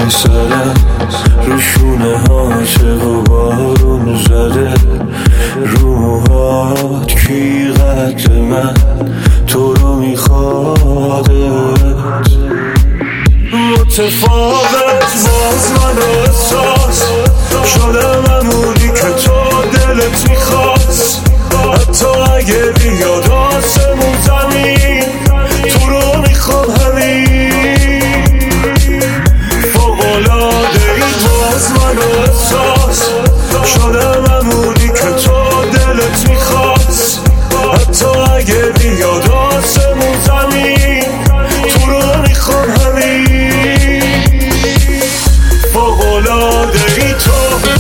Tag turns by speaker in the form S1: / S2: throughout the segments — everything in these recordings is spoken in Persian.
S1: می‌سره رو شونه هاشه و بارون زده رو موهات کی قد من تو رو میخوادت متفاوت باز من احساس شدم همونی که تو دلت میخواست حتی اگه بیاد آسمون زمین تو رو میخوام همین فوق‌العاده ای باز من احساس شدم همونی که تو دلت میخواست حتی اگه بیاد آسمون زمین تو رو میخوام همین فوق‌العاده ای تو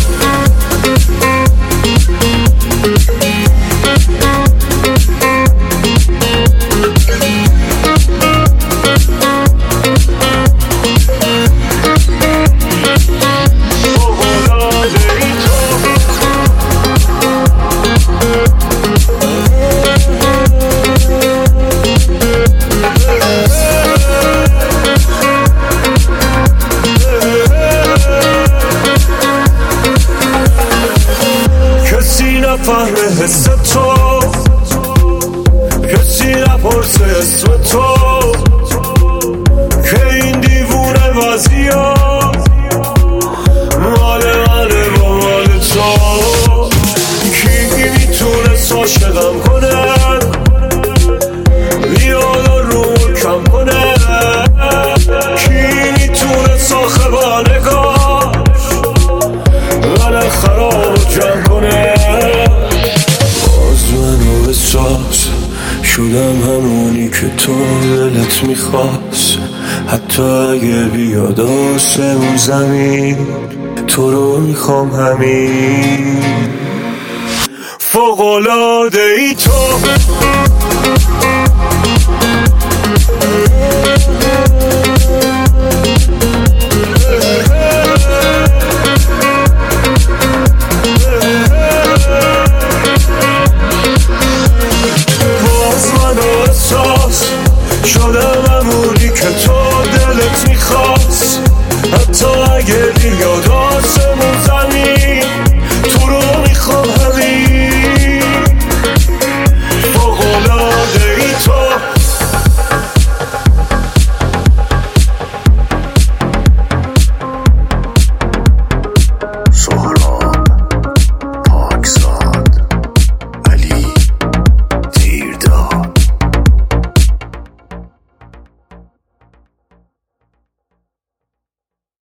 S1: نفهمه حس تو کسی نپرسه اسم تو که این دیوونه وضعیات مال منه با مال تو کی میتونست عاشقم کنه بیاد و رو کم کنه کی میتونست آخه با نگاش من خراب جمع کنه شدم همونی که تو دلت میخواست حتی اگه بیاد آسمون زمین تو رو میخوام همین فوق‌العاده ای تو شدم همونی که تو دلت میخواست حتی اگه بیاد آسمون زمین